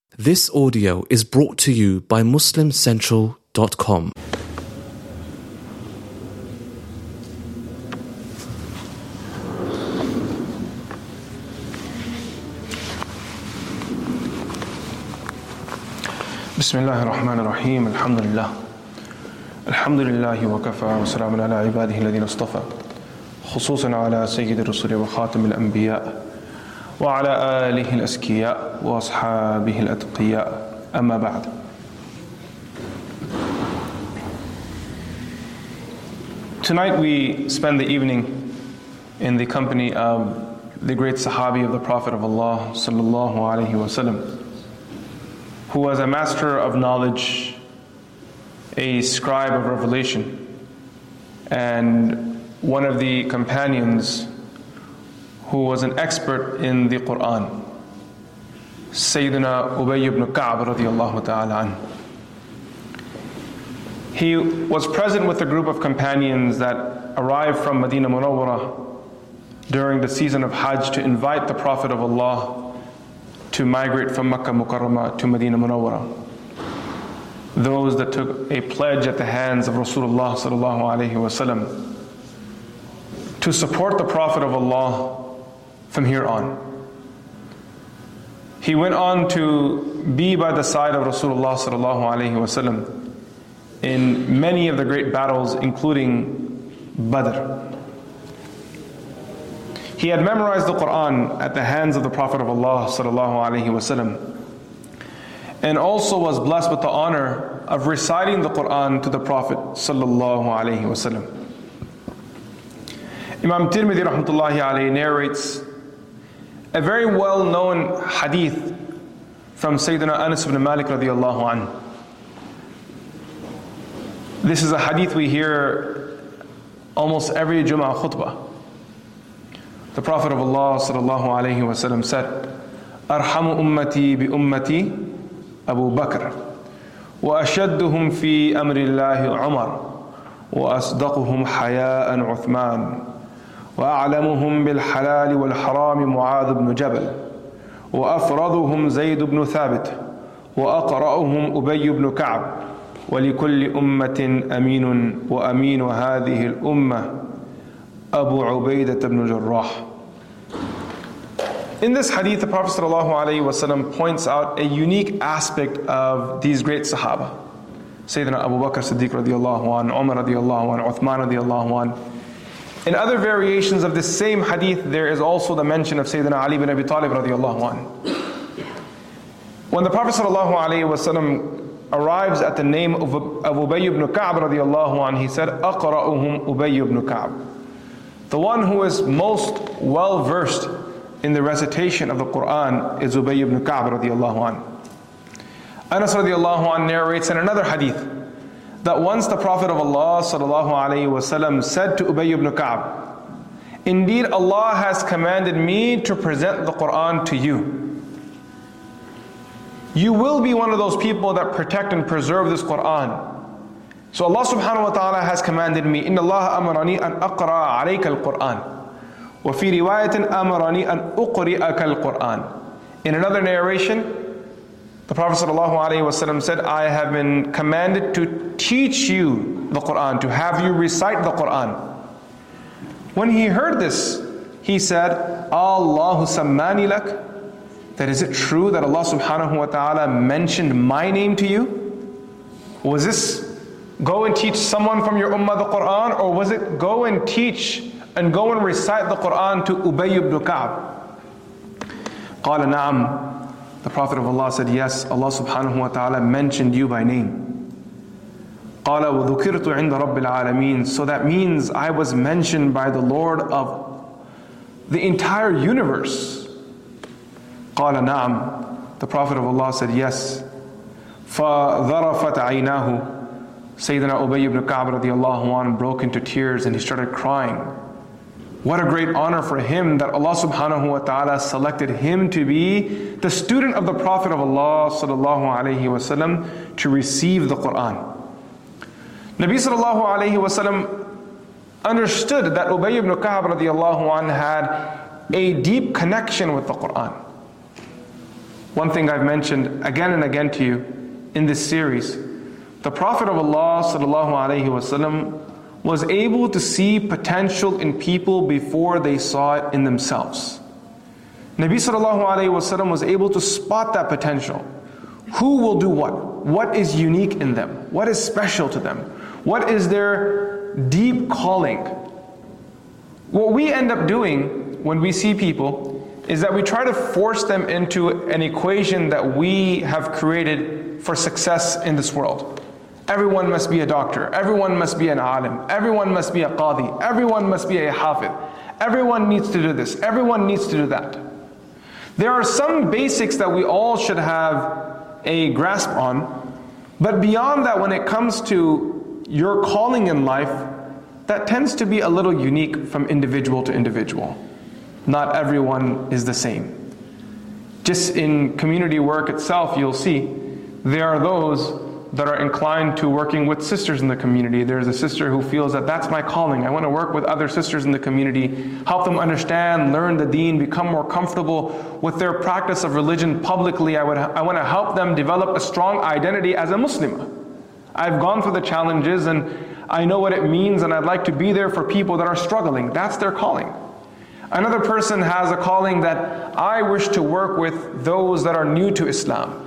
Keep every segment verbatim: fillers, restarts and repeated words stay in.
This audio is brought to you by Muslim Central dot com. بسم الله الرحمن الرحيم الحمد لله الحمد لله وكفى وسلام على عباده الذين اصطفى خصوصا على سيد الرسل وخاتم الأنبياء وعلى آله الأزكياء وأصحابه الأتقياء أما بعد. Tonight we spend the evening in the company of the great Sahabi of the Prophet of Allah sallallahu alaihi wasallam, who was a master of knowledge, a scribe of revelation, and one of the companions who was an expert in the Quran, Sayyidina Ubay ibn Ka'b radiyallahu ta'ala anhu. He was present with a group of companions that arrived from Medina Munawwara during the season of Hajj to invite the Prophet of Allah to migrate from Makkah Mukarramah to Medina Munawwara. Those that took a pledge at the hands of Rasulullah sallallahu alaihi wasallam to support the Prophet of Allah from here on. He went on to be by the side of Rasulullah sallallahu alaihi wasallam in many of the great battles, including Badr. He had memorized the Quran at the hands of the Prophet of Allah sallallahu alaihi wasallam, and also was blessed with the honor of reciting the Quran to the Prophet sallallahu alaihi wasallam. Imam Tirmidhi rahmatullahi alayhi narrates a very well-known hadith from Sayyidina Anas ibn Malik radiyallahu anhu. This is a hadith we hear almost every Jum'ah khutbah. The Prophet of Allah sallallahu alayhi wa sallam said, "Arhamu ummati bi ummati Abu Bakr, wa ashadduhum fi amri Allahi Umar, wa asdaquhum haya'an Uthman, وأعلمهم بالحلال والحرام معاذ بن جبل وأفرضهم زيد بن ثابت وأقرأهم أبي بن كعب ولكل أمة أمين وأمين هذه الأمة أبو عبيدة بن جراح." In this hadith, the Prophet ﷺ points out a unique aspect of these great Sahaba, Sayyidina Abu Bakr Siddiq radiallahu anhu, Umar radiallahu anhu, Uthman radiallahu anhu. In other variations of this same hadith, there is also the mention of Sayyidina Ali bin Abi Talib radiallahu anhu. When the Prophet ﷺ arrives at the name of, of Ubay ibn Ka'b radiallahu anhu, he said, "Aqra'uhum Ubay ibn Ka'b." The one who is most well versed in the recitation of the Quran is Ubay ibn Ka'b radiallahu anhu. Anas radiallahu anhu narrates in another hadith that once the Prophet of Allah sallallahu alaihi wasallam said to Ubay ibn Ka'b, "Indeed, Allah has commanded me to present the Quran to you. You will be one of those people that protect and preserve this Quran. So Allah subhanahu wa ta'ala has commanded me, Inna Allah amarani an aqra alayka al-Quran. Wa fi riwayatin amarani an uqri'aka al-Quran." In another narration, the Prophet ﷺ said, "I have been commanded to teach you the Quran, to have you recite the Quran." When he heard this, he said, "Allahu sammani lak?" That is it true that Allah subhanahu wa ta'ala mentioned my name to you? Was this go and teach someone from your ummah the Quran, or was it go and teach and go and recite the Quran to Ubay ibn Ka'b? قال نعم. The Prophet of Allah said, "Yes, Allah subhanahu wa ta'ala mentioned you by name." قال وذكرت عند رب العالمين. So that means I was mentioned by the Lord of the entire universe. قال نعم. The Prophet of Allah said, "Yes." فذرفت عيناه. Sayyidina Ubay ibn Ka'b radiallahu anhu broke into tears and he started crying. What a great honor for him that Allah subhanahu wa ta'ala selected him to be the student of the Prophet of Allah sallallahu alayhi wasallam to receive the Quran. Nabi sallallahu alayhi wasallam understood that Ubay ibn Ka'b radiallahu anhu had a deep connection with the Quran. one thing I've mentioned again and again to you in this series, the Prophet of Allah sallallahu alaihi wasallam was able to see potential in people before they saw it in themselves. Nabi sallallahu alaihi wasallam was able to spot that potential. Who will do what? What is unique in them? What is special to them? What is their deep calling? What we end up doing when we see people is that we try to force them into an equation that we have created for success in this world. Everyone must be a doctor. Everyone must be an alim. Everyone must be a qadi. Everyone must be a hafid. Everyone needs to do this. Everyone needs to do that. There are some basics that we all should have a grasp on, but beyond that, when it comes to your calling in life, that tends to be a little unique from individual to individual. Not everyone is the same. Just in community work itself, you'll see there are those that are inclined to working with sisters in the community. There's a sister who feels that that's my calling. I want to work with other sisters in the community, help them understand, learn the deen, become more comfortable with their practice of religion publicly. I would, I want to help them develop a strong identity as a Muslimah. I've gone through the challenges and I know what it means, and I'd like to be there for people that are struggling. That's their calling. Another person has a calling that I wish to work with those that are new to Islam.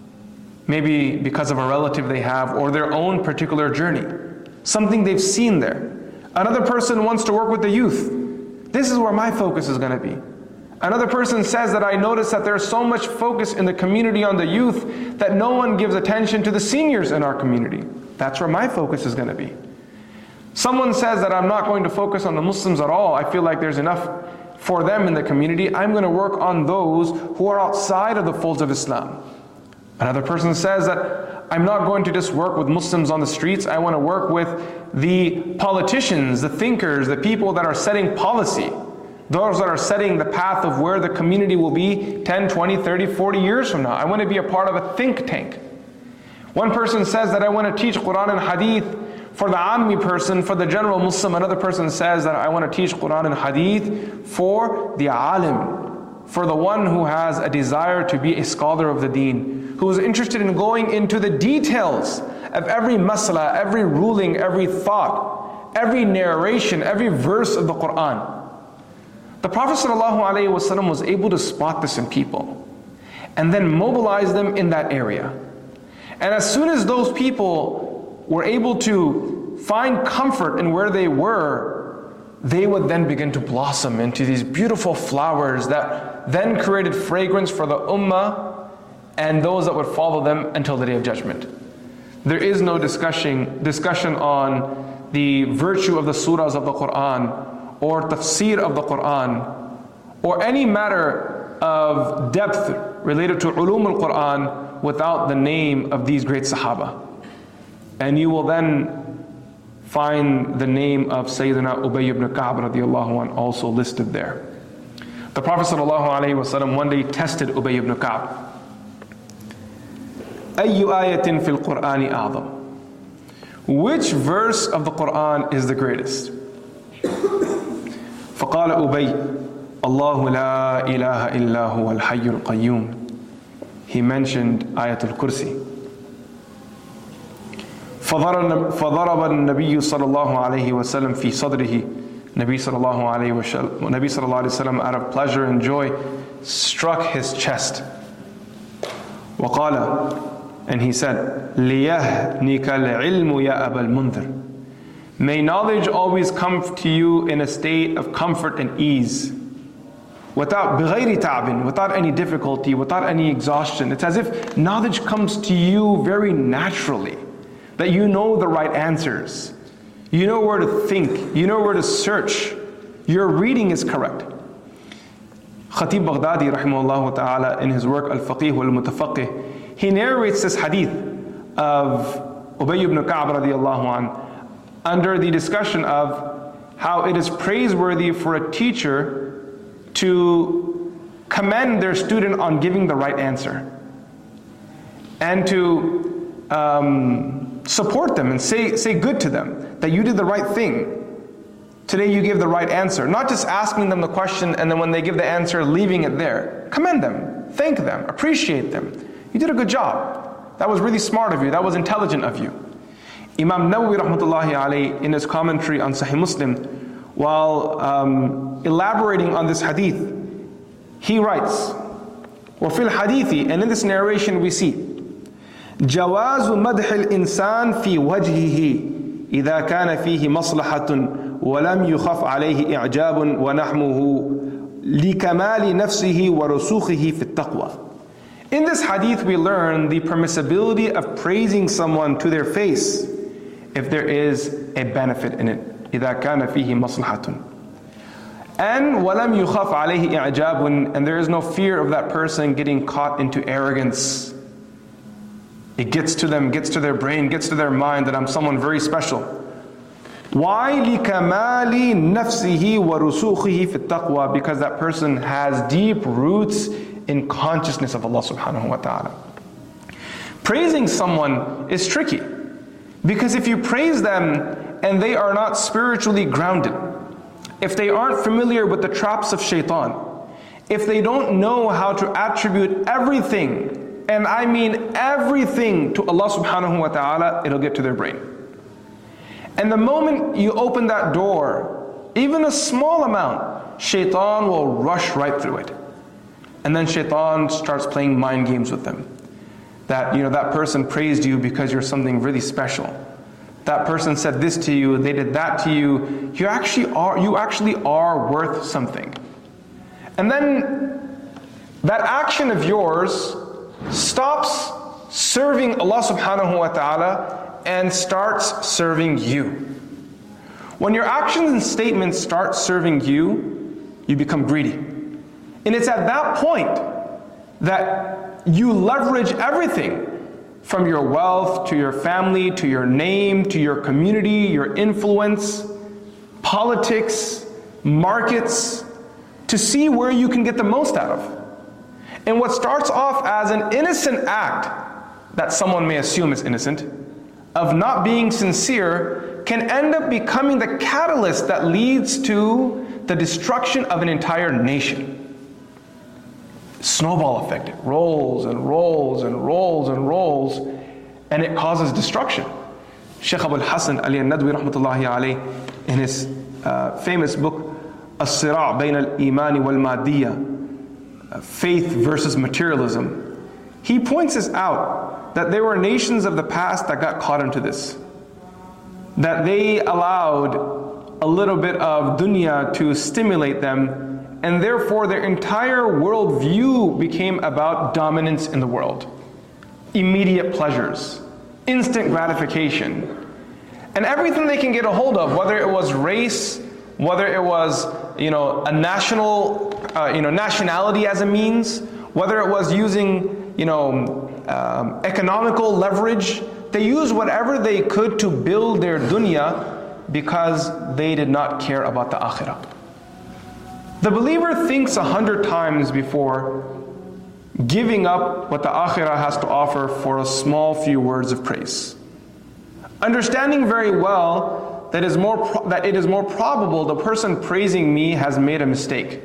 Maybe because of a relative they have or their own particular journey. Something they've seen there. Another person wants to work with the youth. This is where my focus is going to be. Another person says that I notice that there's so much focus in the community on the youth that no one gives attention to the seniors in our community. That's where my focus is going to be. Someone says that I'm not going to focus on the Muslims at all. I feel like there's enough for them in the community. I'm going to work on those who are outside of the folds of Islam. Another person says that I'm not going to just work with Muslims on the streets. I want to work with the politicians, the thinkers, the people that are setting policy. Those that are setting the path of where the community will be ten, twenty, thirty, forty years from now. I want to be a part of a think tank. One person says that I want to teach Quran and Hadith for the Ammi person, for the general Muslim. Another person says that I want to teach Quran and Hadith for the Alim, for the one who has a desire to be a scholar of the deen, who is interested in going into the details of every masala, every ruling, every thought, every narration, every verse of the Quran. The Prophet ﷺ was able to spot this in people and then mobilize them in that area. And as soon as those people were able to find comfort in where they were, they would then begin to blossom into these beautiful flowers that then created fragrance for the ummah and those that would follow them until the Day of Judgment. There is no discussion, discussion on the virtue of the surahs of the Quran, or tafsir of the Quran, or any matter of depth related to ulum al-Quran without the name of these great Sahaba. And you will then find the name of Sayyidina Ubay ibn Ka'b radiallahu anhu also listed there. The Prophet sallallahu alaihi wasallam one day tested Ubay ibn Ka'b. أَيُّ آيَةٍ فِي الْقُرْآنِ أَعْظَمُ? Which verse of the Quran is the greatest? فقال أبي الله لا إله إلا هو الحي القيوم. He mentioned Ayatul Kursi. فضرب النبي صلى الله عليه وسلم في صدره. Nabi sallallahu alayhi wa sallam, Nabi sallallahu alayhi wa sallam, out of pleasure and joy, struck his chest. وقال, and he said, لِيَهْنِكَ الْعِلْمُ يَا أَبَا الْمُنذِرِ. May knowledge always come to you in a state of comfort and ease, without بِغَيْرِ تَعْبٍ, without any difficulty, without any exhaustion. It's as if knowledge comes to you very naturally, that you know the right answers, you know where to think, you know where to search, your reading is correct. Khatib Baghdadi rahimahullah ta'ala, in his work Al-Faqih wal-Mutafaqih, he narrates this hadith of Ubay ibn Ka'b radiallahu anhu, under the discussion of how it is praiseworthy for a teacher to commend their student on giving the right answer, and to um, support them and say, say good to them, that you did the right thing. Today you gave the right answer. Not just asking them the question and then when they give the answer, leaving it there. Commend them. thank them, appreciate them. You did a good job. That was really smart of you. That was intelligent of you. Imam Nawawi rahmatullahi alayhi, in his commentary on Sahih Muslim, while um, elaborating on this hadith, he writes, وَفِي الْحَدِيثِ, and in this narration we see, جواز مدح الإنسان في وجهه إذا كان فيه مصلحة ولم يخف عليه إعجاب ونحمه لكمال نفسه ورسوخه في التقوى. In this hadith we learn the permissibility of praising someone to their face if there is a benefit in it. إذا كان فيه مصلحة. And وَلَمْ يُخَفْ عَلَيْهِ إِعْجَابٌ, and there is no fear of that person getting caught into arrogance. It gets to them, gets to their brain, gets to their mind that I'm someone very special. Why? لِكَمَالِ نَفْسِهِ وَرُسُوخِهِ فِي التَّقْوَى, because that person has deep roots in consciousness of Allah subhanahu wa ta'ala. Praising someone is tricky, because if you praise them and they are not spiritually grounded, if they aren't familiar with the traps of shaitan, if they don't know how to attribute everything, and I mean everything, to Allah subhanahu wa ta'ala, it'll get to their brain. And the moment you open that door, even a small amount, shaitan will rush right through it. And then shaitan starts playing mind games with them. That, you know, that person praised you because you're something really special. That person said this to you, they did that to you. You actually are, you actually are worth something. And then that action of yours stops serving Allah subhanahu wa ta'ala and starts serving you. When your actions and statements start serving you, you become greedy. And it's at that point that you leverage everything, from your wealth, to your family, to your name, to your community, your influence, politics, markets, to see where you can get the most out of. And what starts off as an innocent act, that someone may assume is innocent, of not being sincere, can end up becoming the catalyst that leads to the destruction of an entire nation. Snowball effect. It rolls and rolls and rolls and rolls, and it causes destruction. Shaykh Abu al-Hasan Ali al-Nadwi rahmatullahi alayh, in his uh, famous book As-Sira' Bayn al-Iman wal-Madiyya, Faith versus Materialism, he points this out, that there were nations of the past that got caught into this. That they allowed a little bit of dunya to stimulate them, and therefore their entire worldview became about dominance in the world. Immediate pleasures, instant gratification, and everything they can get a hold of, whether it was race, whether it was, you know, a national, uh, you know, nationality as a means, whether it was using, you know, um, economical leverage, they used whatever they could to build their dunya because they did not care about the akhirah. The believer thinks a hundred times before giving up what the akhirah has to offer for a small few words of praise. Understanding very well that, is more pro- that it is more probable the person praising me has made a mistake.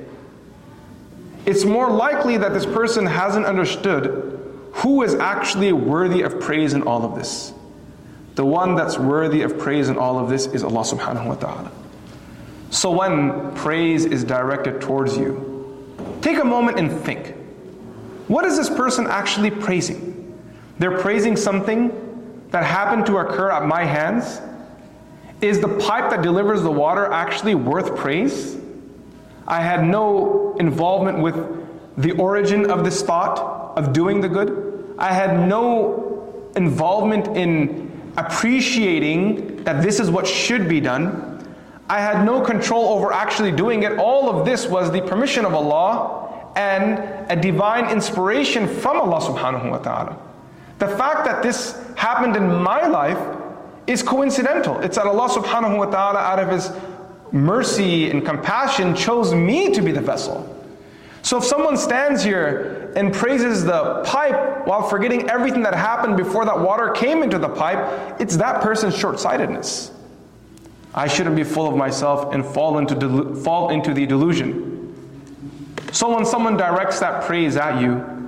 It's more likely that this person hasn't understood who is actually worthy of praise in all of this. The one that's worthy of praise in all of this is Allah subhanahu wa ta'ala. So when praise is directed towards you, take a moment and think. What is this person actually praising? They're praising something that happened to occur at my hands? Is the pipe that delivers the water actually worth praise? I had no involvement with the origin of this thought of doing the good. I had no involvement in appreciating that this is what should be done. I had no control over actually doing it. All of this was the permission of Allah and a divine inspiration from Allah subhanahu wa ta'ala. The fact that this happened in my life is coincidental. It's that Allah subhanahu wa ta'ala, out of His mercy and compassion, chose me to be the vessel. So if someone stands here and praises the pipe while forgetting everything that happened before that water came into the pipe, it's that person's short-sightedness. I shouldn't be full of myself and fall into delu- fall into the delusion. So when someone directs that praise at you,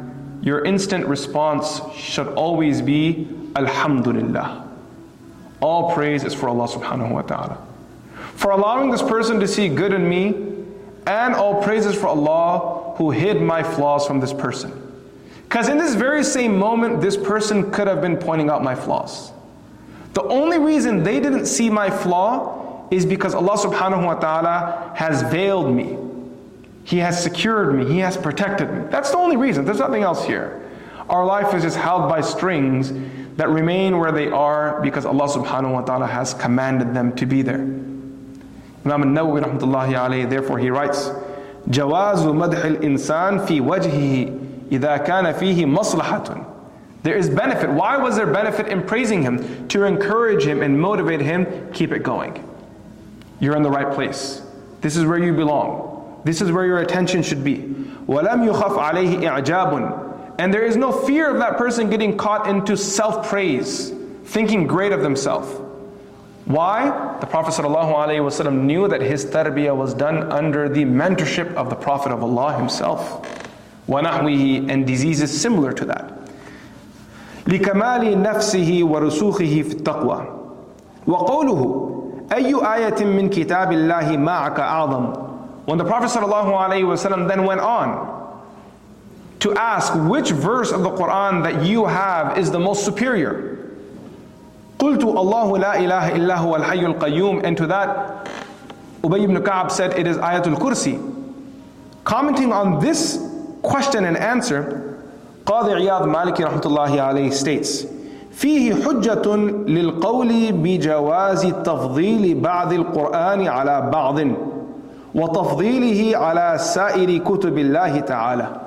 your instant response should always be Alhamdulillah. All praise is for Allah subhanahu wa ta'ala, for allowing this person to see good in me, and all praises for Allah who hid my flaws from this person. Because in this very same moment, this person could have been pointing out my flaws. The only reason they didn't see my flaw is because Allah subhanahu wa ta'ala has veiled me. He has secured me. He has protected me. That's the only reason. There's nothing else here. Our life is just held by strings that remain where they are because Allah subhanahu wa ta'ala has commanded them to be there. Imam al-Nawawi rahmatullahi alayhi, therefore he writes, جواز مدح الإنسان في وجهه إذا كان فيه مصلحة. There is benefit. Why was there benefit in praising him? To encourage him and motivate him, keep it going. You're in the right place. This is where you belong. This is where your attention should be. وَلَمْ يُخَفْ عَلَيْهِ إِعْجَابٌ. And there is no fear of that person getting caught into self-praise, thinking great of themselves. Why? The Prophet ﷺ knew that his tarbiyah was done under the mentorship of the Prophet of Allah himself. وَنَحْوِهِ, and diseases similar to that. لِكَمَالِ نَفْسِهِ وَرُسُوخِهِ فِي التَّقْوَى. وَقَوْلُهُ أَيُّ آيَةٍ مِّن كِتَابِ اللَّهِ مَعَكَ أَعْظَمُ. When the Prophet ﷺ then went on to ask which verse of the Quran that you have is the most superior. قُلْتُ اللَّهُ لَا إِلَهَ إِلَّا هُوَ الْحَيُّ الْقَيُّومُ. And to that, Ubay ibn Ka'ab said it is Ayatul Kursi. Commenting on this question and answer, Qadi Iyad Maliki rahmatullahi alayhi states, فيه حجة للقول بجواز تفضيل بعض القرآن على بعض وتفضيله على سائر كتب الله تعالى.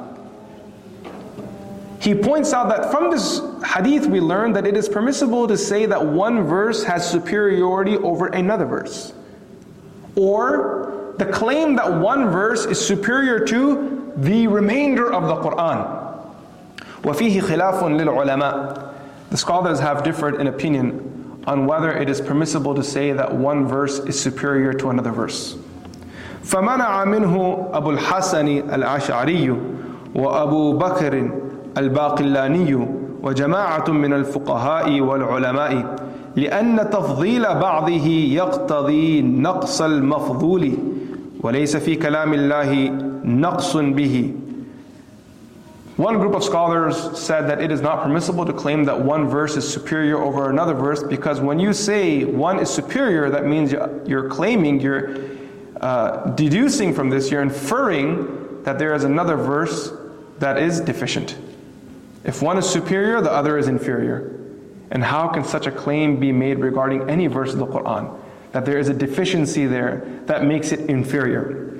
He points out that from this hadith we learn that it is permissible to say that one verse has superiority over another verse, or the claim that one verse is superior to the remainder of the Quran. وَفِيهِ خِلَافٌ لِلْعُلَمَاءِ. The scholars have differed in opinion on whether it is permissible to say that one verse is superior to another verse. فَمَنَعَ مِنْهُ أَبُو الْحَسَنِ الْأَشْعَرِيُّ وَأَبُو بَكْرٍ الباقلاني وجماعة من الفقهاء والعلماء لأن تفضيل بعضه يقتضي نقص المفضول وليس في كلام الله نقص به. One group of scholars said that it is not permissible to claim that one verse is superior over another verse, because when you say one is superior, that means you're claiming, you're uh, deducing from this, you're inferring that there is another verse that is deficient. If one is superior, the other is inferior. And how can such a claim be made regarding any verse of the Quran? That there is a deficiency there that makes it inferior.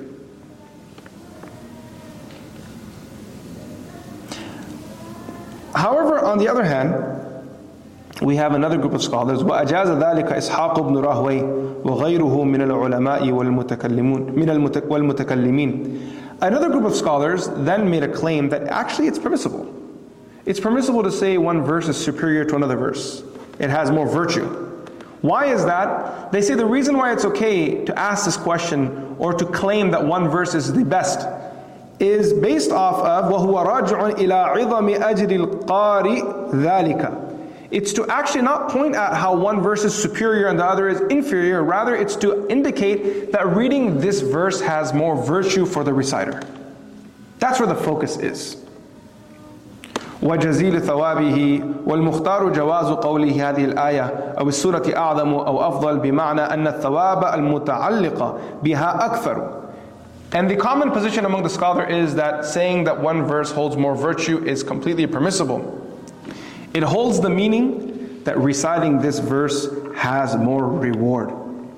However, on the other hand, we have another group of scholars, وَأَجَازَ ذَلِكَ إِسْحَاقُ بْنُ رَاهْوَيْ وَغَيْرُهُ مِنَ الْعُلَمَاءِ وَالْمُتَكَلِّمِينَ مِنَ الْمُتَكَلِّمِينَ. Another group of scholars then made a claim that actually it's permissible. It's permissible to say one verse is superior to another verse. It has more virtue. Why is that? They say the reason why it's okay to ask this question or to claim that one verse is the best is based off of وَهُوَ رَاجِعٌ إِلَىٰ عِظَمِ أَجْرِ الْقَارِ ذَلِكَ. It's to actually not point at how one verse is superior and the other is inferior. Rather, it's to indicate that reading this verse has more virtue for the reciter. That's where the focus is. وَجَزِيلِ ثَوَابِهِ وَالْمُخْتَارُ جَوَازُ قَوْلِهِ هَذِهِ الْآيَةِ أو السورة أعظم أو أفضل بمعنى أن الثواب المتعلق بها أكثر. And the common position among the scholars is that saying that one verse holds more virtue is completely permissible. It holds the meaning that reciting this verse has more reward.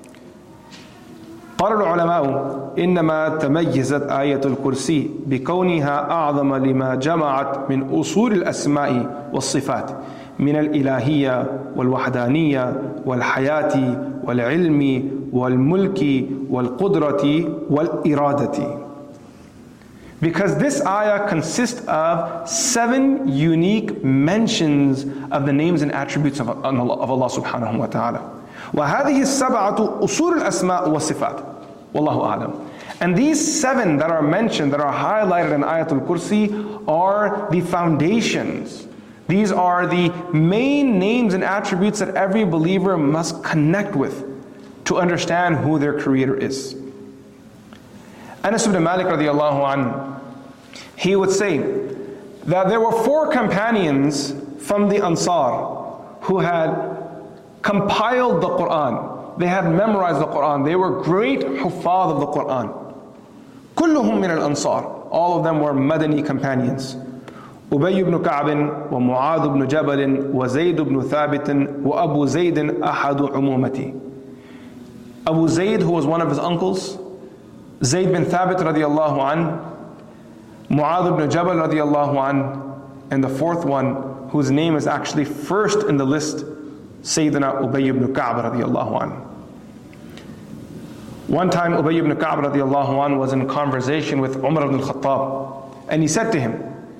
قال العلماء إنما تميزت آية الكرسي بكونها أعظم لما جمعت من أصول الأسماء والصفات من الإلهية والوحدانية والحياة والعلم والملك والقدرة والإرادة. Because this ayah consists of seven unique mentions of the names and attributes of Allah subhanahu wa ta'ala. وَهَذِهِ السَّبْعَةُ أُصُولُ الْأَسْمَاءِ وَالصِّفَاتِ وَاللَّهُ أَعْلَمُ. And these seven that are mentioned, that are highlighted in Ayatul Kursi, are the foundations. These are the main names and attributes that every believer must connect with to understand who their Creator is. Anas ibn Malik radiallahu anhu, he would say that there were four companions from the Ansar who had compiled the Quran. They had memorized the Quran. They were great huffaz of the Quran. كلهم من الأنصار. All of them were Madani companions. أبي بن كعب ومعاذ بن جبل وزيد بن ثابت وأبو زيد أحد عمومتي. Abu Zayd, who was one of his uncles, Zayd bin Thabit radiallahu an, Mu'adh ibn Jabal radiallahu an, and the fourth one, whose name is actually first in the list, Sayyidina Ubay ibn Ka'b radiallahu an. One time Ubay ibn Ka'b radiallahu an was in conversation with Umar ibn al-Khattab, and he said to him,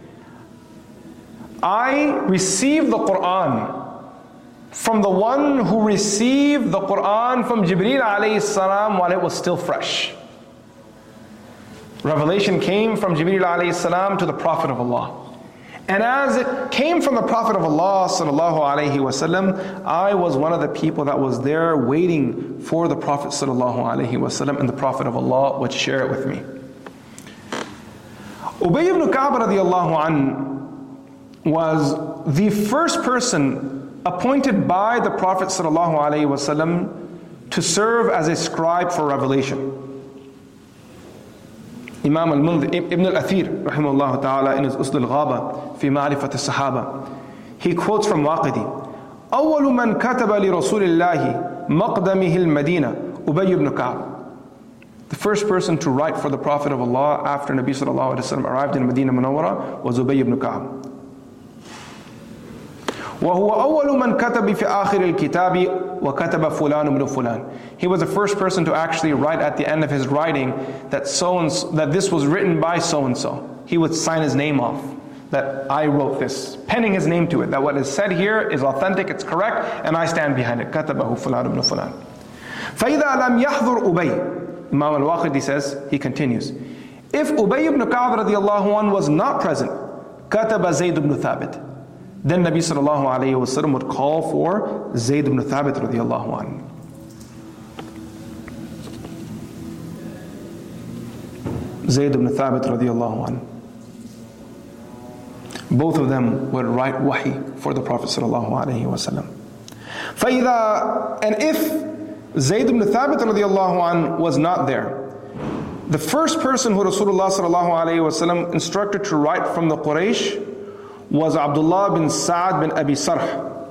I received the Quran from the one who received the Quran from Jibreel alayhi salam while it was still fresh. Revelation came from Jibreel alayhi salam to the Prophet of Allah. And as it came from the Prophet of Allah sallallahu alayhi wasallam, I was one of the people that was there waiting for the Prophet sallallahu alayhi wasallam, and the Prophet of Allah would share it with me. Ubay ibn Ka'b radiallahu an was the first person appointed by the Prophet sallallahu alaihi wasallam to serve as a scribe for revelation. Imam al-Mundhir, Ibn al-Athir, rahimahullah ta'ala, in his Usl al-Ghaba, fi ma'rifat al-Sahaba, he quotes from Waqidi, أول من كتب لرسول الله مقدمه المدينة أبي ibn Ka'b. The first person to write for the Prophet of Allah after Nabi sallallahu alaihi wasallam arrived in Medina Munawwara was Ubay ibn Ka'b. وهو أول من كتب في آخر الكتاب وكتب فلان بن فلان. He was the first person to actually write at the end of his writing that so and so, that this was written by so and so. He would sign his name off that I wrote this, penning his name to it, that what is said here is authentic, it's correct, and I stand behind it. كتبه فلان بن فلان. فإذا لم يحضر أبي, Imam al-Waqidi says, he continues, if Ubay ibn Ka'b radiallahu anh was not present, كتب زيد ibn Thabit. Then Nabi sallallahu alayhi wa sallam would call for Zayd ibn Thabit radiallahu anhu. Zayd ibn Thabit radiallahu anhu. Both of them would write wahi for the Prophet sallallahu alayhi wa sallam. فَإِذَا, and if Zayd ibn Thabit radiallahu anhu was not there, the first person who Rasulullah sallallahu alayhi wa sallam instructed to write from the Quraysh was Abdullah bin Sa'ad bin Abi Sarh.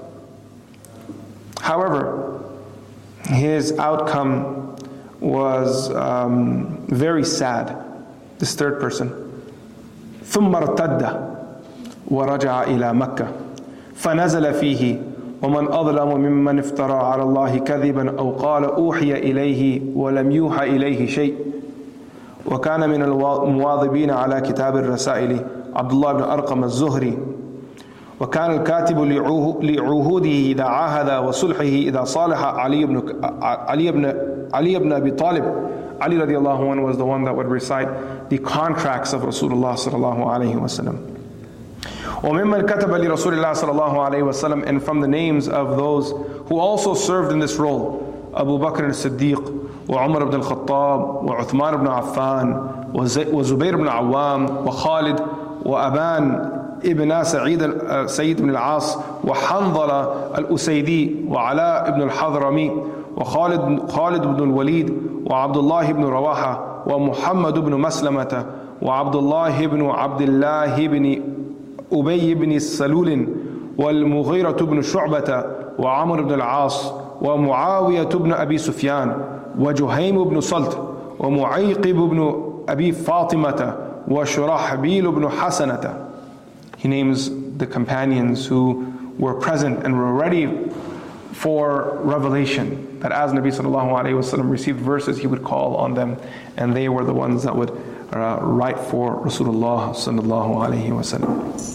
However, his outcome was um, very sad. This third person. ثم ارتد ورجع إلى مكة فنزل فيه ومن أظلم ممن افترى على الله كذبا أو قال أوحي إليه ولم يوحى إليه شيء وكان من المواظبين على كتاب الرسائل عبد الله بن أرقم الزهري وكان الكاتب لعهوده إذا عاهد وصلحه إذا صالح علي بن علي بن علي بن أبي طالب. Ali radiallahu anhu was the one that would recite the contracts of Rasulullah sallallahu alayhi wa sallam. وممن كتب لرسول الله صلى الله عليه وسلم, and from the names of those who also served in this role, Abu Bakr as-Siddiq, wa Umar ibn al-Khattab, wa Uthman ibn Affan, wa Zubayr ibn Awam, wa Khalid, wa Aban ibn Sa'id Sayyid ibn al-As, wa Hanzala al-Usaydi, wa Ala ibn al-Hadrami, wa Khalid Khalid ibn al-Walid, wa Abdullah ibn Rawaha, wa Muhammad ibn Maslamata, wa Abdullah ibn Abdullah ibn أبي بن السلول والمغيرة بن شعبة وعمر بن العاص ومعاوية بن أبي سفيان وجهيم بن صلت ومعيقب بن أبي فاطمة وشرحبيل بن حسنة. He names the companions who were present and were ready for revelation, that as Nabi sallallahu alayhi wa sallam received verses, he would call on them, and they were the ones that would uh, write for Rasulullah sallallahu alayhi wa sallam.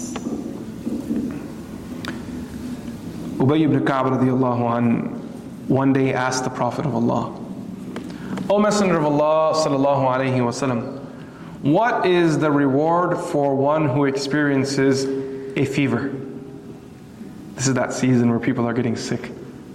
Ubay ibn Ka'b radiallahu anh one day asked the Prophet of Allah, O Messenger of Allah sallallahu alayhi wa sallam, what is the reward for one who experiences a fever? This is that season where people are getting sick.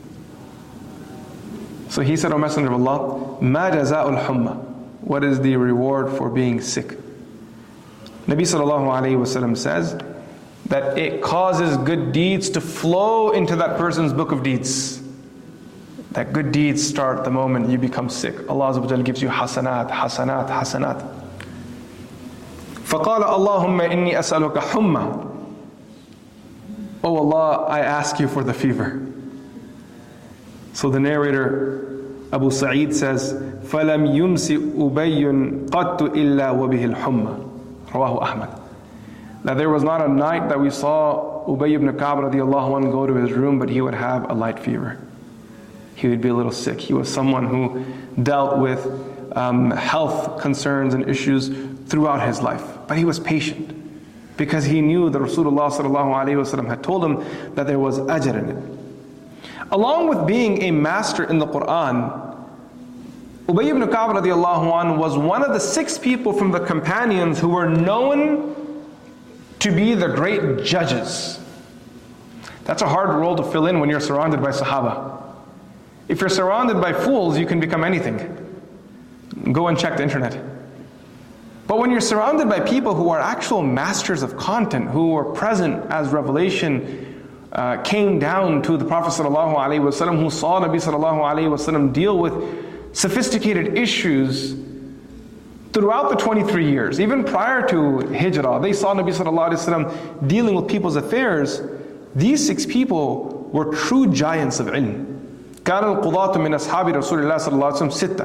So he said, O Messenger of Allah, Ma jaza'ul humma. What is the reward for being sick? Nabi sallallahu alayhi wa sallam says that it causes good deeds to flow into that person's book of deeds. That good deeds start the moment you become sick. Allah Azza wa Jalla gives you hasanat, hasanat, hasanat. فَقَالَ اللَّهُمَّ إِنِّي أَسْأَلُكَ حُمَّةً. Oh Allah, I ask you for the fever. So the narrator, Abu Sa'id, says, فَلَمْ يُمْسِ أُبَيٌّ قَدْتُ إِلَّا وَبِهِ الْحُمَّةِ Rawahu Ahmad. That there was not a night that we saw Ubay ibn Ka'b radiallahu anhu go to his room, but he would have a light fever. He would be a little sick. He was someone who dealt with um, health concerns and issues throughout his life. But he was patient because he knew that Rasulullah sallallahu alayhi wa sallam had told him that there was ajr in it. Along with being a master in the Quran, Ubay ibn Ka'b radiallahu anhu was one of the six people from the companions who were known to be the great judges. That's a hard role to fill in when you're surrounded by Sahaba. If you're surrounded by fools, you can become anything. Go and check the internet. But when you're surrounded by people who are actual masters of content, who were present as revelation uh, came down to the Prophet sallallahu alaihi wasallam, who saw Nabi sallallahu alaihi wasallam deal with sophisticated issues throughout the twenty-three years, even prior to Hijrah, they saw Nabi sallallahu alaihi wasallam dealing with people's affairs. These six people were true giants of ilm. كان القضاة من أصحاب رسول الله صلى الله عليه وسلم ستة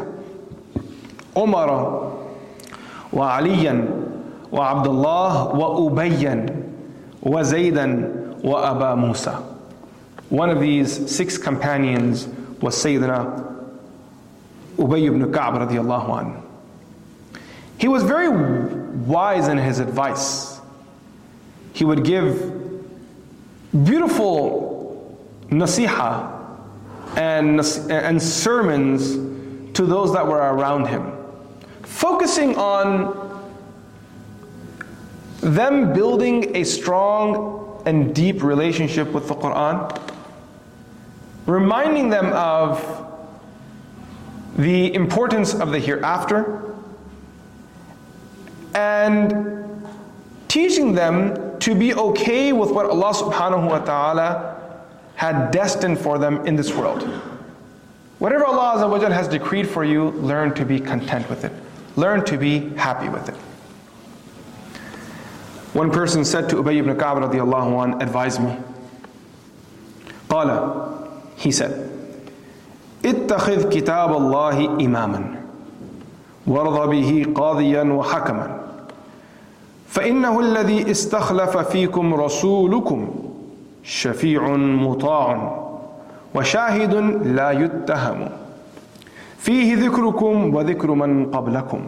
عمر وعليا وعبد الله وأبيا وزيدا وأبا موسى. One of these six companions was Sayyidina Ubay ibn Ka'b radiallahu anhu. He was very wise in his advice. He would give beautiful nasiha and, and sermons to those that were around him, focusing on them building a strong and deep relationship with the Quran, reminding them of the importance of the hereafter, and teaching them to be okay with what Allah subhanahu wa ta'ala had destined for them in this world. Whatever Allah Azza wa Jal has decreed for you, learn to be content with it. Learn to be happy with it. One person said to Ubay ibn Ka'b radiallahu anh, advise me. Qala, he said, اتخذ كتاب الله إماما وارض به قاضيا وحكما فإنه الذي استخلف فيكم رسولكم شفيع مطاع وشاهد لا يتهم فيه ذكركم وذكر من قبلكم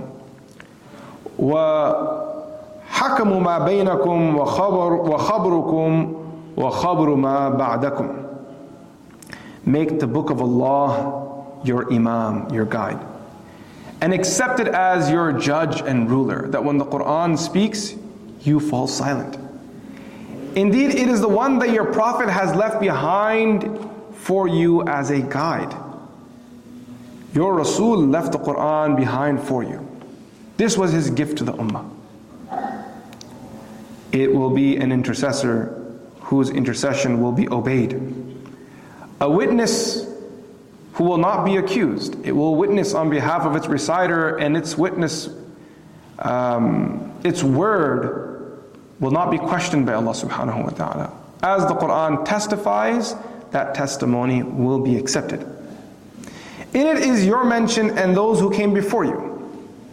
وحكم ما بينكم وخبر وخبركم وخبر ما بعدكم. Make the book of Allah your imam, your guide, and accept it as your judge and ruler, that when the Quran speaks, you fall silent. Indeed, it is the one that your Prophet has left behind for you as a guide. Your Rasul left the Quran behind for you. This was his gift to the Ummah. It will be an intercessor whose intercession will be obeyed. A witness who will not be accused. It will witness on behalf of its reciter, and its witness, um, its word will not be questioned by Allah subhanahu wa ta'ala. As the Quran testifies, that testimony will be accepted. In it is your mention and those who came before you,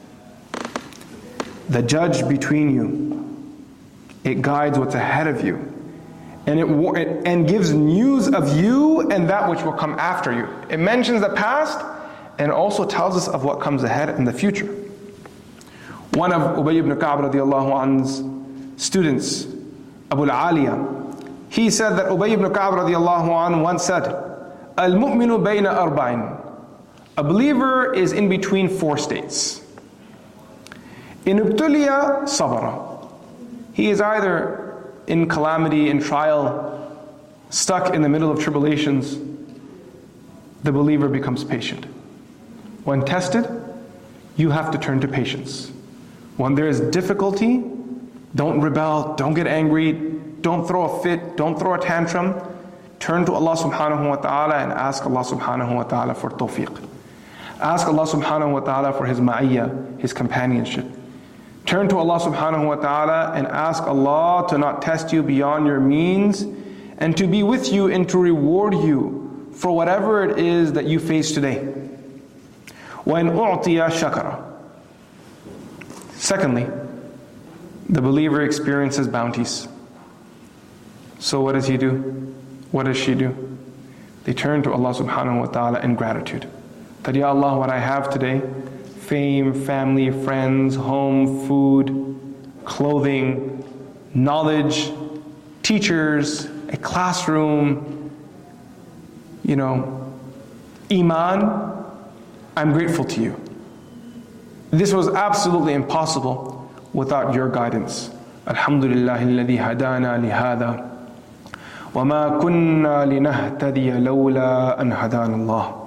the judge between you. It guides what's ahead of you, and it, it and gives news of you and that which will come after you. It mentions the past and also tells us of what comes ahead in the future. One of Ubay ibn Ka'b radiallahu anhu's students, Abu al-Aliya, he said that Ubay ibn Ka'b radiallahu anhu once said, Al-mu'minu bayna arba'in, A believer is in between four states. In ibtuliya sabara. He is either in calamity, in trial, stuck in the middle of tribulations. The believer becomes patient. When tested, you have to turn to patience. When there is difficulty, don't rebel, don't get angry, don't throw a fit, don't throw a tantrum. Turn to Allah subhanahu wa ta'ala and ask Allah subhanahu wa ta'ala for tawfiq. Ask Allah subhanahu wa ta'ala for His ma'iyya, His companionship. Turn to Allah subhanahu wa ta'ala and ask Allah to not test you beyond your means and to be with you and to reward you for whatever it is that you face today. وَإِنْ أُعْطِيَ شَكَرَ. Secondly, the believer experiences bounties. So what does he do? What does she do? They turn to Allah subhanahu wa ta'ala in gratitude. That, Ya Allah, what I have today, fame, family, friends, home, food, clothing, knowledge, teachers, a classroom, you know, iman, I'm grateful to you. This was absolutely impossible without your guidance. Alhamdulillah alladhi hadana lihada wa ma kunna linahtadiya lawla an hadana Allah.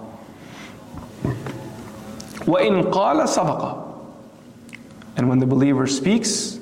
Wa in qala sadaqa. And when the believer speaks,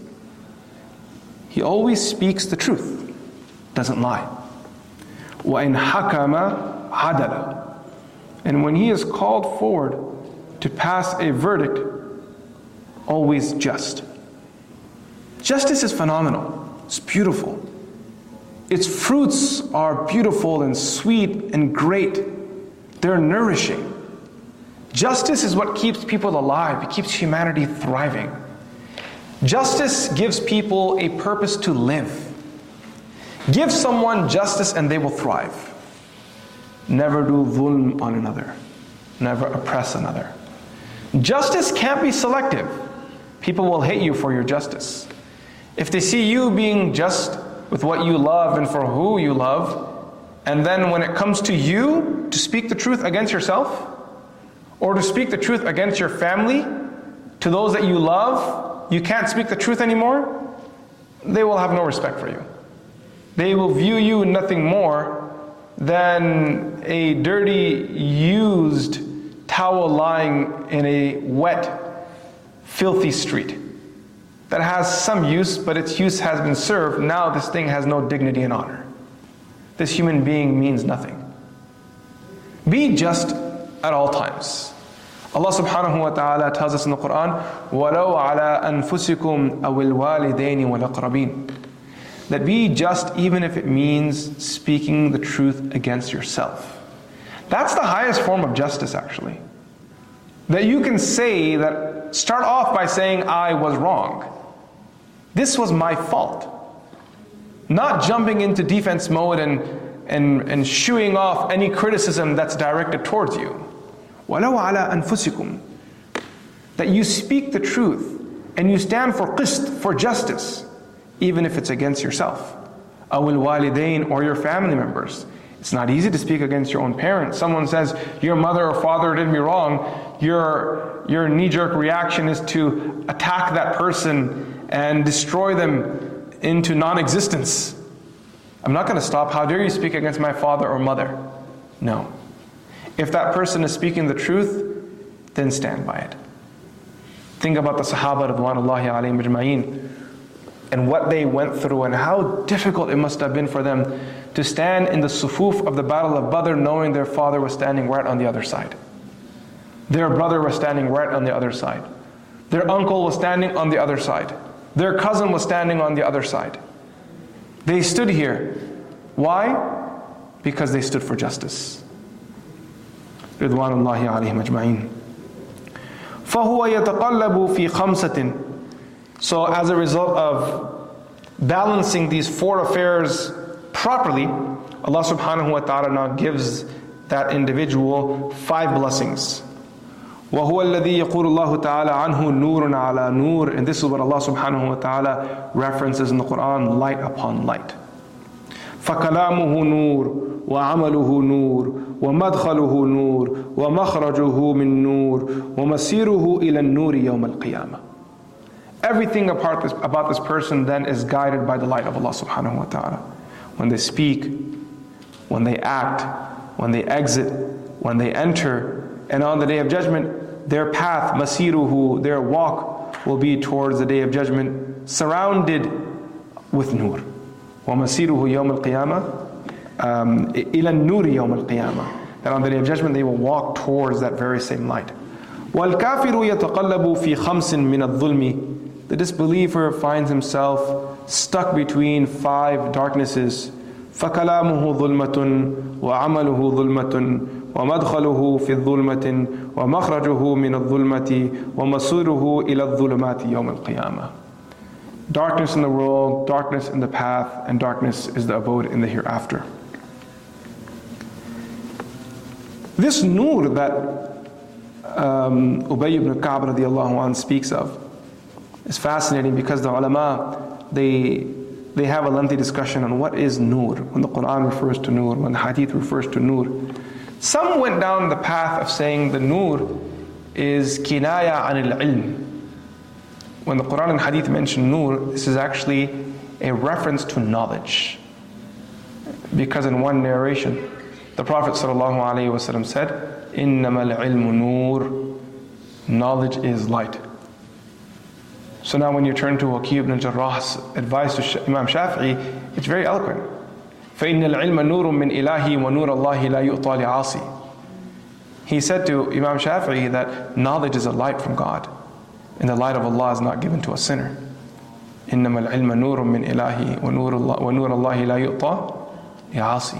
he always speaks the truth, doesn't lie. Wa in hakama adala. And when he is called forward to pass a verdict, always just. Justice is phenomenal. It's beautiful. Its fruits are beautiful and sweet and great. They're nourishing. Justice is what keeps people alive. It keeps humanity thriving. Justice gives people a purpose to live. Give someone justice and they will thrive. Never do dhulm on another. Never oppress another. Justice can't be selective. People will hate you for your justice. If they see you being just with what you love and for who you love, and then when it comes to you to speak the truth against yourself, or to speak the truth against your family, to those that you love, you can't speak the truth anymore, they will have no respect for you. They will view you nothing more than a dirty, used towel lying in a wet, filthy street that has some use, but its use has been served. Now this thing has no dignity and honor. This human being means nothing. Be just at all times. Allah subhanahu wa ta'ala tells us in the Quran, وَلَوْ عَلَىٰ أَنفُسِكُمْ أَوِ الْوَالِدَيْنِ وَالْأَقْرَبِينَ. That be just even if it means speaking the truth against yourself. That's the highest form of justice, actually. That you can say that, start off by saying, I was wrong. This was my fault. Not jumping into defense mode and, and, and shooing off any criticism that's directed towards you. وَلَوْ عَلَىٰ أَنفُسِكُمْ. That you speak the truth and you stand for qist, for justice, even if it's against yourself. أَوِ الْوَالِدَيْنِ, or your family members. It's not easy to speak against your own parents. Someone says, your mother or father did me wrong. Your, your knee-jerk reaction is to attack that person and destroy them into non-existence. I'm not going to stop. How dare you speak against my father or mother? No. If that person is speaking the truth, then stand by it. Think about the Sahaba radwanullahi alayhim ajma'een and what they went through and how difficult it must have been for them to stand in the sufuf of the Battle of Badr knowing their father was standing right on the other side. Their brother was standing right on the other side. Their uncle was standing on the other side. Their cousin was standing on the other side. They stood here. Why? Because they stood for justice. Ridwanullahi alayhim ajma'een. فَهُوَ يَتَقَلَّبُ فِي خَمْسَةٍ. So as a result of balancing these four affairs properly, Allah subhanahu wa ta'ala now gives that individual five blessings. وَهُوَ الَّذِي يَقُولُ اللَّهُ تَعَالَى عَنْهُ نُورٌ عَلَى نُورٍ. And this is what Allah subhanahu wa ta'ala references in the Quran, light upon light. فَكَلَامُهُ نُورٌ وَعَمَلُهُ نُورٌ وَمَدْخَلُهُ نُورٌ وَمَخْرَجُهُ مِن نُورٍ وَمَسِيرُهُ إِلَى النُّورِ يَوْمَ الْقِيَامَةِ. Everything about this, about this person then is guided by the light of Allah subhanahu wa ta'ala. When they speak, when they act, when they exit, when they enter, and on the Day of Judgment, their path, masiruhu, their walk will be towards the Day of Judgment, surrounded with nur. وَمَسِيرُهُ يَوْمَ الْقِيَامَةِ إِلَى النُّورِ يَوْمَ الْقِيَامَةِ. That on the Day of Judgment they will walk towards that very same light. وَالْكَافِرُ يَتَقَلَّبُ فِي خَمْسٍ مِّنَ الظُّلْمِ. The disbeliever finds himself stuck between five darknesses. فَكَلَامُهُ ظُلْمَةٌ وَعَمَلُهُ ظُلْمَةٌ وَمَدْخَلُهُ فِي الظُّلْمَةِ وَمَخْرَجُهُ مِنَ الظُّلْمَةِ وَمَصِيرُهُ إِلَى الظُّلُمَاتِ يَوْمَ الْقِيَامَةِ. Darkness in the world, darkness in the path, and darkness is the abode in the hereafter. This nur that um, Ubay ibn Ka'b radiallahu anhu speaks of is fascinating because the ulama, they, they have a lengthy discussion on what is nur, when the Quran refers to nur, when the hadith refers to nur. Some went down the path of saying the nur is kinaya anil ilm. When the Quran and hadith mention nur, this is actually a reference to knowledge. Because in one narration, the Prophet ﷺ said, إِنَّمَا الْعِلْمُ نُورٌ. Knowledge is light. So now when you turn to Waqi ibn Jarrah's advice to Imam Shafi'i, it's very eloquent. فَإِنَّ الْعِلْمَ نُورٌ مِّنْ إِلَهِ وَنُورَ اللَّهِ لَا يُؤْطَى لِعَاصِي. He said to Imam Shafi'i that knowledge is a light from God, and the light of Allah is not given to a sinner. إِنَّمَا الْعِلْمَ نُورٌ مِّنْ إِلَهِ وَنُورَ اللَّهِ لَا يُؤْطَى لِعَاصِي.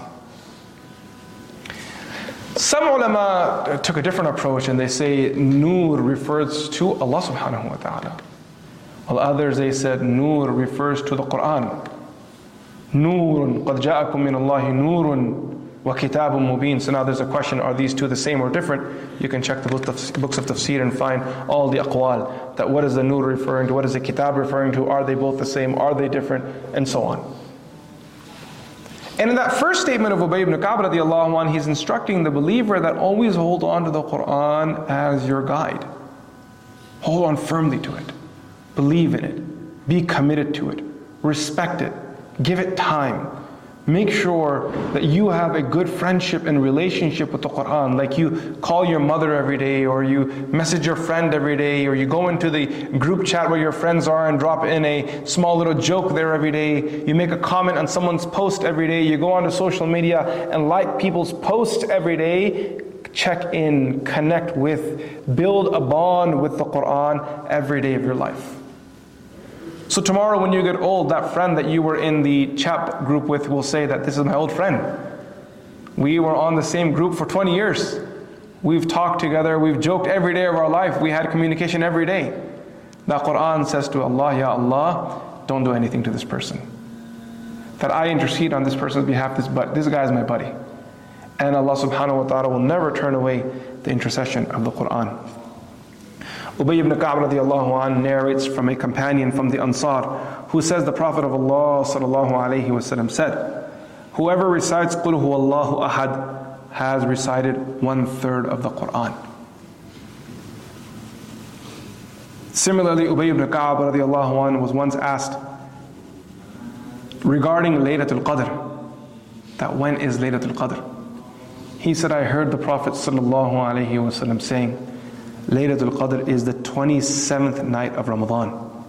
Some ulama took a different approach and they say nur refers to Allah subhanahu wa ta'ala. While others they said nur refers to the Quran. Nurun qad ja'akum min Allahi nurun wa kitabun mubin. So now there's a question, are these two the same or different? You can check the books of tafsir and find all the aqwal. That what is the nur referring to? What is the kitab referring to? Are they both the same? Are they different? And so on. And in that first statement of Ubay ibn Ka'b radiallahu anhu, he's instructing the believer that always hold on to the Quran as your guide. Hold on firmly to it. Believe in it. Be committed to it. Respect it. Give it time. Make sure that you have a good friendship and relationship with the Quran. Like you call your mother every day, or you message your friend every day, or you go into the group chat where your friends are and drop in a small little joke there every day. You make a comment on someone's post every day. You go onto social media and like people's posts every day. Check in, connect with, build a bond with the Quran every day of your life. So tomorrow when you get old, that friend that you were in the chat group with will say that this is my old friend. We were on the same group for twenty years. We've talked together, we've joked every day of our life, we had communication every day. The Quran says to Allah, Ya Allah, don't do anything to this person. That I intercede on this person's behalf, this, but this guy is my buddy. And Allah subhanahu wa ta'ala will never turn away the intercession of the Quran. Ubay ibn Ka'b radiallahu anhu narrates from a companion from the Ansar who says the Prophet of Allah sallallahu alayhi wa sallam said, whoever recites Qul huwallahu ahad has recited one third of the Quran. Similarly, Ubay ibn Ka'b radiallahu anhu was once asked regarding Laylatul Qadr, that when is Laylatul Qadr? He said, I heard the Prophet sallallahu alayhi wa sallam saying, Laylatul Qadr is the twenty-seventh night of Ramadan.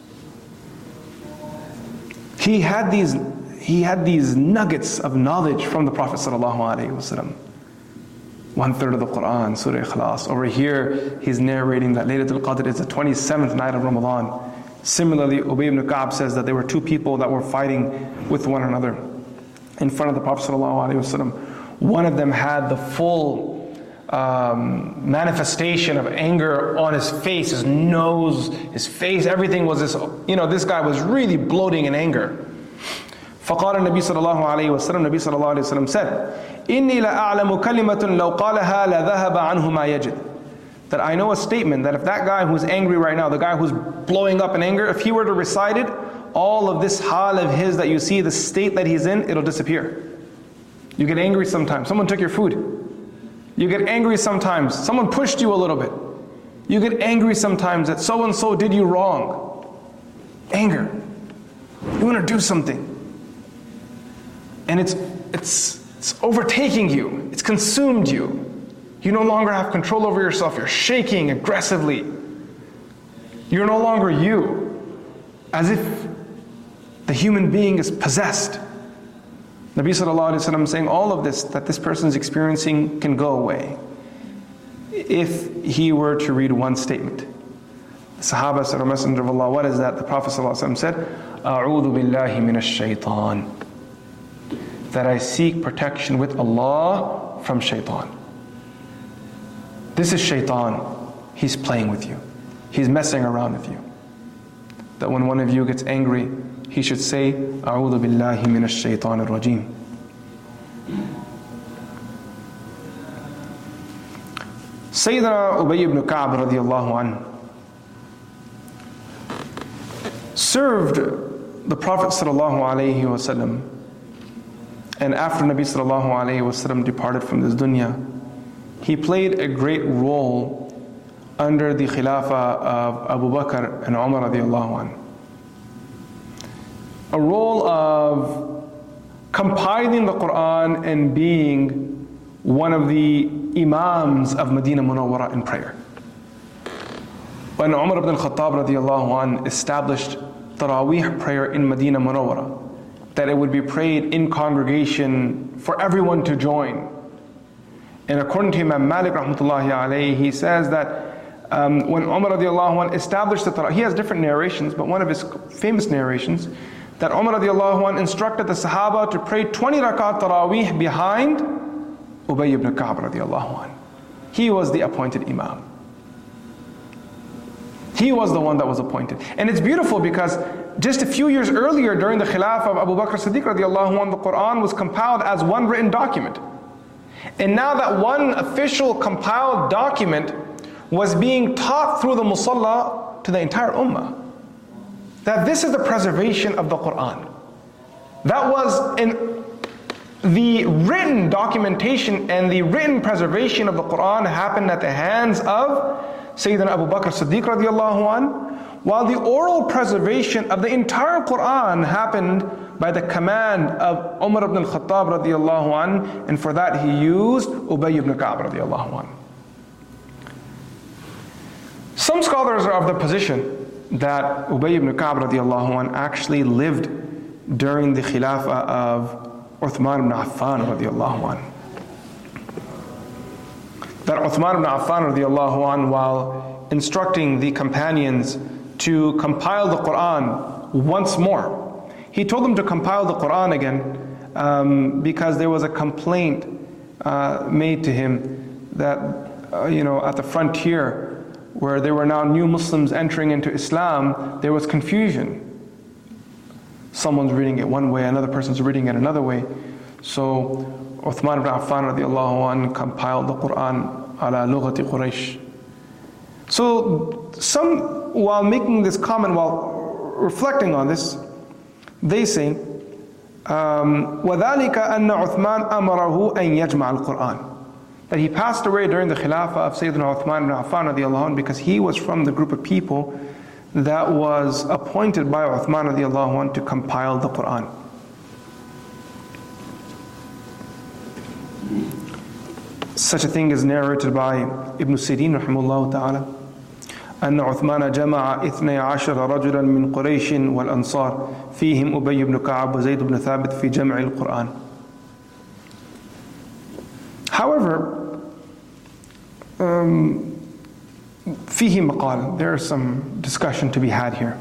He had these, he had these nuggets of knowledge from the Prophet sallallahu alaihi wasallam. One third of the Quran, Surah Ikhlas. Over here, he's narrating that Laylatul Qadr is the twenty-seventh night of Ramadan. Similarly, Ubay ibn Ka'b says that there were two people that were fighting with one another in front of the Prophet sallallahu alaihi wasallam. One of them had the full Um, manifestation of anger on his face, his nose, his face, everything was this, you know, this guy was really bloating in anger. فقال النبي صلى الله عليه وسلم, Nabi صلى الله عليه وسلم said, إني لأعلم كلمة لو قالها لذهب عنه ما يجد. That I know a statement that if that guy who's angry right now, the guy who's blowing up in anger, if he were to recite it, all of this hal of his that you see, the state that he's in, it'll disappear. You get angry sometimes. Someone took your food. You get angry sometimes. Someone pushed you a little bit. You get angry sometimes that so-and-so did you wrong. Anger. You want to do something. And it's, it's, it's overtaking you. It's consumed you. You no longer have control over yourself. You're shaking aggressively. You're no longer you. As if the human being is possessed. Nabi sallallahu alayhi wa sallam saying all of this that this person is experiencing can go away if he were to read one statement. The Sahaba said, O Messenger of Allah, what is that? The Prophet sallallahu alayhi wa sallam said, A'udhu billahi minash shaitan. That I seek protection with Allah from shaitan. This is shaitan. He's playing with you. He's messing around with you. That when one of you gets angry, he should say, A'udhu billahi minash shaitanir rajim. Sayyidina Ubay ibn Ka'b radiallahu anhu served the Prophet sallallahu alayhi wasallam, and after Nabi sallallahu alayhi wasallam departed from this dunya, he played a great role under the Khilafah of Abu Bakr and Umar radiallahu anhu. A role of compiling the Quran and being one of the Imams of Medina Munawwara in prayer. When Umar ibn al-Khattab radiallahu anhu established Taraweeh prayer in Medina Munawwara, that it would be prayed in congregation for everyone to join. And according to Imam Malik rahmatullahi alayhi, he says that um, when Umar radiallahu anhu established the Taraweeh, he has different narrations, but one of his famous narrations, that Umar radiallahu anhu instructed the Sahaba to pray twenty rakat Taraweeh behind Ubay ibn Ka'b radiallahu anhu. He was the appointed Imam. He was the one that was appointed. And it's beautiful because just a few years earlier during the Khilafah of Abu Bakr Siddiq radiallahu anhu, the Quran was compiled as one written document. And now that one official compiled document was being taught through the Musalla to the entire Ummah. That this is the preservation of the Quran. That was in the written documentation and the written preservation of the Quran happened at the hands of Sayyidina Abu Bakr Siddiq radiallahu anhu, while the oral preservation of the entire Quran happened by the command of Umar ibn al-Khattab radiallahu anhu, and for that he used Ubay ibn Ka'b radiallahu anhu. Some scholars are of the position that Ubay ibn Ka'b radiallahu anhu actually lived during the Khilafah of Uthman ibn Affan radiallahu anhu. That Uthman ibn Affan radiallahu anhu, while instructing the companions to compile the Quran once more, he told them to compile the Quran again um, because there was a complaint uh, made to him that, uh, you know, at the frontier where there were now new Muslims entering into Islam, there was confusion. Someone's reading it one way, another person's reading it another way. So Uthman ibn Affan radiallahu anhu compiled the Quran ala lughati Quraysh. So some, while making this comment, while reflecting on this, they say, um, وَذَلِكَ أَنَّ عُثْمَانَ أَمَرَهُ أَن يَجْمَعَ الْقُرْآنِ. That he passed away during the Khilafah of Sayyidina Uthman ibn Affan radiallahu anhu because he was from the group of people that was appointed by Uthman radiallahu anhu to compile the Quran. Such a thing is narrated by Ibn Sirin rahimahullah ta'ala. أن عثمان جمع اثني عشر رجلا من قريش والأنصار فيهم أبي بن كعب وزيد بن ثابت في جمع القرآن. However, um, فيه مقال, there is some discussion to be had here.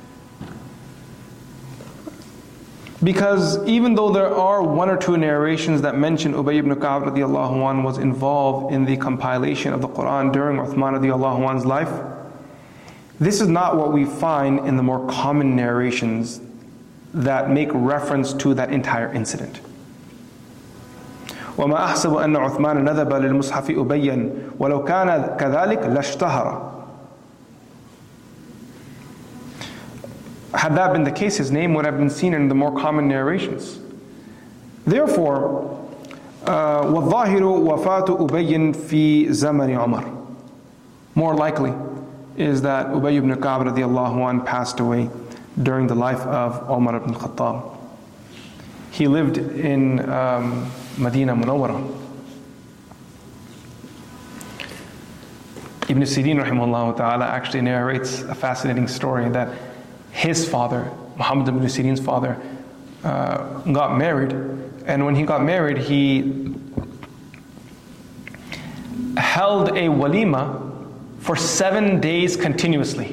Because even though there are one or two narrations that mention Ubay ibn Ka'b radiallahu anhu was involved in the compilation of the Quran during Uthman radiallahu anhu's life, this is not what we find in the more common narrations that make reference to that entire incident. وما أحسب أن عثمان نذب للمصحف أبيا ولو كان كذلك لاشتهر. had that been the case, his name would have been seen in the more common narrations. Therefore, uh, وَالظَّاهِرُ وَفَاتُ أُبَيٍّ فِي زَمَنِ عُمَرٍ. More likely is that Ubay ibn Ka'b radiallahu anhu passed away during the life of Umar ibn Khattab. He lived in um, Medina Munawwara. Ibn Sirin rahimahullah ta'ala actually narrates a fascinating story that his father, Muhammad ibn Sirin's father, uh, got married, and when he got married, he held a walima for seven days continuously.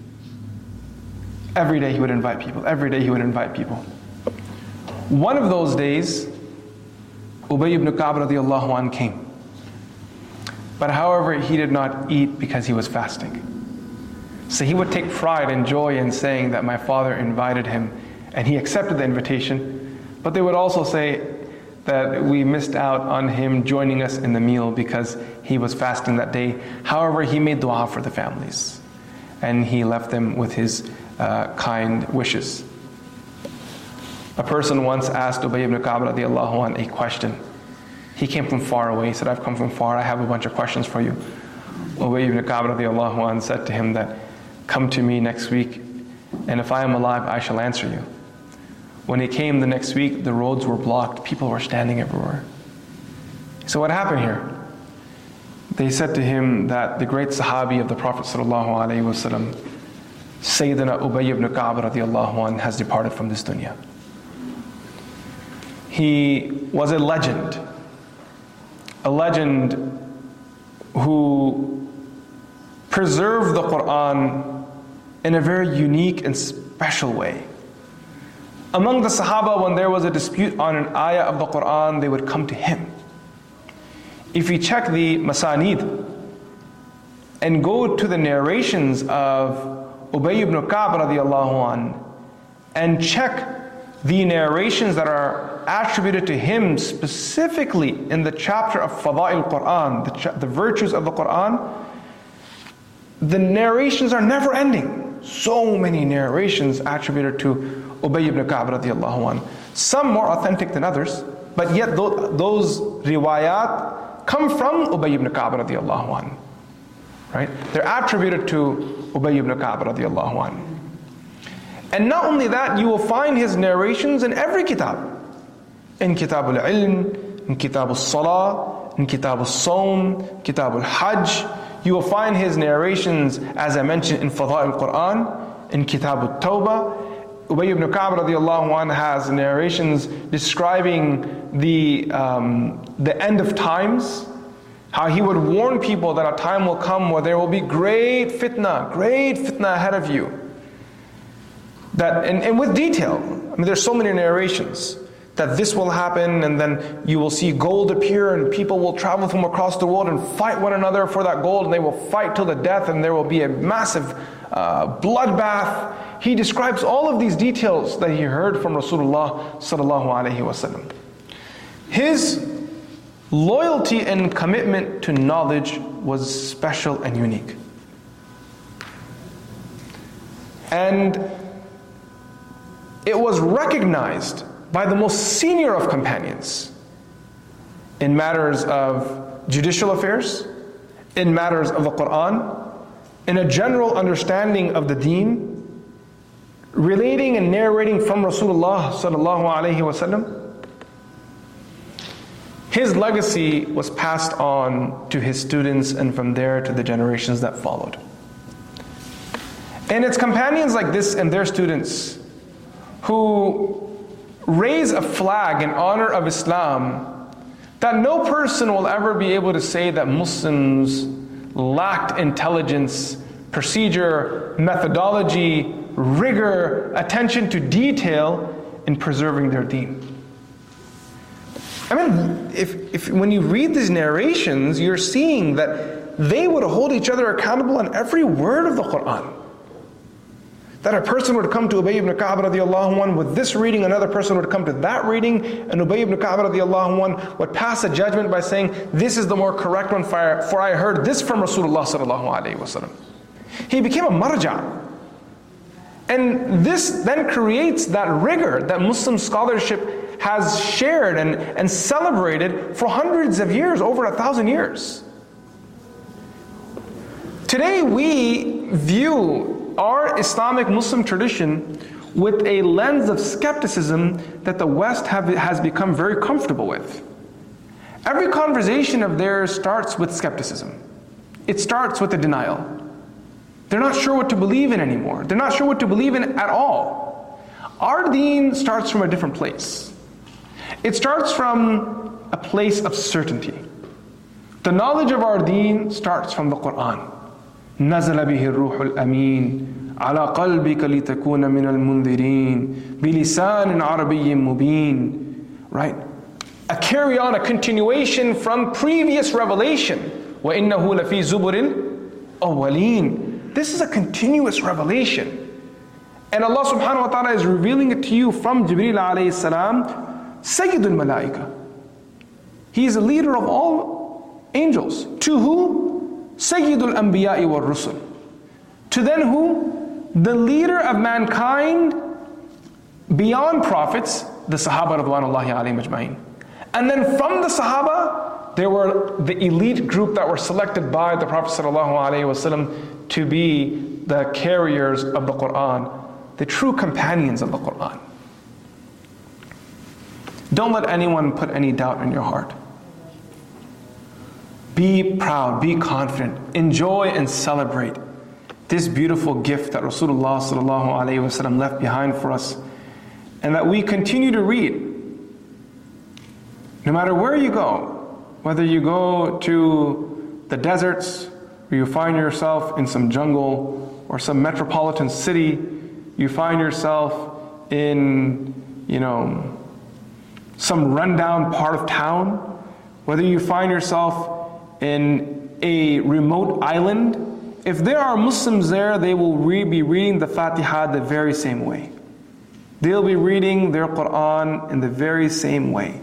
Every day he would invite people, every day he would invite people. One of those days, Ubay ibn Ka'b radiallahu anhu came. But however, he did not eat because he was fasting. So he would take pride and joy in saying that my father invited him and he accepted the invitation. But they would also say that we missed out on him joining us in the meal because he was fasting that day. However, he made dua for the families and he left them with his uh, kind wishes. A person once asked Ubay ibn Ka'b radiallahu anhu a question. He came from far away. He said, I've come from far. I have a bunch of questions for you. Ubay ibn Ka'b radiallahu anhu said to him that, come to me next week, and if I am alive, I shall answer you. When he came the next week, the roads were blocked. People were standing everywhere. So what happened here? They said to him that the great Sahabi of the Prophet sallallahu alaihi wasallam, Sayyidina Ubay ibn Ka'b radiallahu anhu, has departed from this dunya. He was a legend. A legend who preserved the Quran in a very unique and special way. Among the Sahaba, when there was a dispute on an ayah of the Quran, they would come to him. If you check the Masanid and go to the narrations of Ubay ibn Ka'b radiallahu anhu and check the narrations that are attributed to him specifically in the chapter of Fada'il Quran, the, cha- the virtues of the Quran, the narrations are never ending. So many narrations attributed to Ubay ibn Ka'b radiallahu anhu. Some more authentic than others, but yet th- those riwayat come from Ubay ibn Ka'b radiallahu anhu. Right? They're attributed to Ubay ibn Ka'b radiallahu anhu. And not only that, you will find his narrations in every kitab. In Kitab al-Ilm, in Kitab al-Salah, in Kitab al-Sawm, Kitab al-Hajj. You will find his narrations, as I mentioned, in Fada'il al-Quran, in Kitab al-Tawbah. Ubay ibn Ka'b radiallahu anhu has narrations describing the, um, the end of times, how he would warn people that a time will come where there will be great fitna, great fitna ahead of you. That, and, and with detail, I mean there's so many narrations, that this will happen and then you will see gold appear and people will travel from across the world and fight one another for that gold, and they will fight till the death and there will be a massive uh, bloodbath. He describes all of these details that he heard from Rasulullah sallallahu alaihi wasallam. His loyalty and commitment to knowledge was special and unique. And it was recognized by the most senior of companions in matters of judicial affairs, in matters of the Quran, in a general understanding of the deen, relating and narrating from Rasulullah sallallahu alaihi wasallam. His legacy was passed on to his students and from there to the generations that followed. And it's companions like this and their students who raise a flag in honor of Islam that no person will ever be able to say that Muslims lacked intelligence, procedure, methodology, rigor, attention to detail in preserving their deen. I mean, if, if when you read these narrations, you're seeing that they would hold each other accountable on every word of the Quran. That a person would come to Ubay ibn Ka'b radiallahu anhu with this reading, another person would come to that reading, and Ubay ibn Ka'b radiallahu anhu would pass a judgment by saying, this is the more correct one, for, for I heard this from Rasulullah sallallahu alaihi wasallam. He became a marja. And this then creates that rigor that Muslim scholarship has shared and, and celebrated for hundreds of years, over a thousand years. Today we view our Islamic Muslim tradition with a lens of skepticism that the West have, has become very comfortable with. Every conversation of theirs starts with skepticism. It starts with a denial. They're not sure what to believe in anymore. They're not sure what to believe in at all. Our deen starts from a different place. It starts from a place of certainty. The knowledge of our deen starts from the Quran. نَزَلَ بِهِ الرُّوحُ الْأَمِينُ عَلَى قَلْبِكَ لِتَكُونَ مِنَ الْمُنذِرِينَ بِلِسَانٍ عَرَبِيٍّ مُبِينٍ. Right? A carry on, a continuation from previous revelation. وَإِنَّهُ لَفِي زُبُرِ الْأَوَّلِينَ. This is a continuous revelation. And Allah subhanahu wa ta'ala is revealing it to you from Jibreel alayhi salam, Sayyidul Malaika. He is the leader of all angels. To who? Sayyidul Anbiya'i wal Rusul. To then who? The leader of mankind beyond prophets, the Sahaba radwanullahi alayhim ajma'in. And then from the Sahaba, there were the elite group that were selected by the Prophet sallallahu alaihi wasallam to be the carriers of the Quran, the true companions of the Quran. Don't let anyone put any doubt in your heart. Be proud, be confident, enjoy and celebrate this beautiful gift that Rasulullah sallallahu alaihi wasallam left behind for us, and that we continue to read. No matter where you go, whether you go to the deserts, or you find yourself in some jungle, or some metropolitan city, you find yourself in, you know, some rundown part of town, whether you find yourself in a remote island, if there are Muslims there, they will re- be reading the Fatiha the very same way. They'll be reading their Quran in the very same way.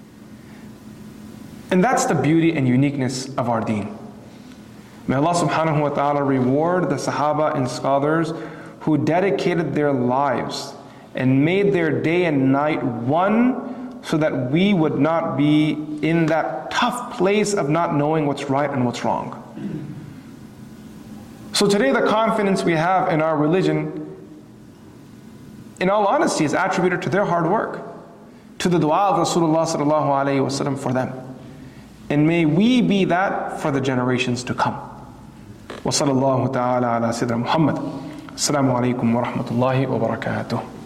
And that's the beauty and uniqueness of our deen. May Allah subhanahu wa ta'ala reward the Sahaba and scholars who dedicated their lives and made their day and night one, so that we would not be in that tough place of not knowing what's right and what's wrong. So today the confidence we have in our religion, in all honesty, is attributed to their hard work, to the dua of Rasulullah sallallahu alaihi wasallam for them. And may we be that for the generations to come. Wa sallallahu ta'ala ala Sayyidina Muhammad. Assalamu alaikum wa rahmatullahi wa barakatuh.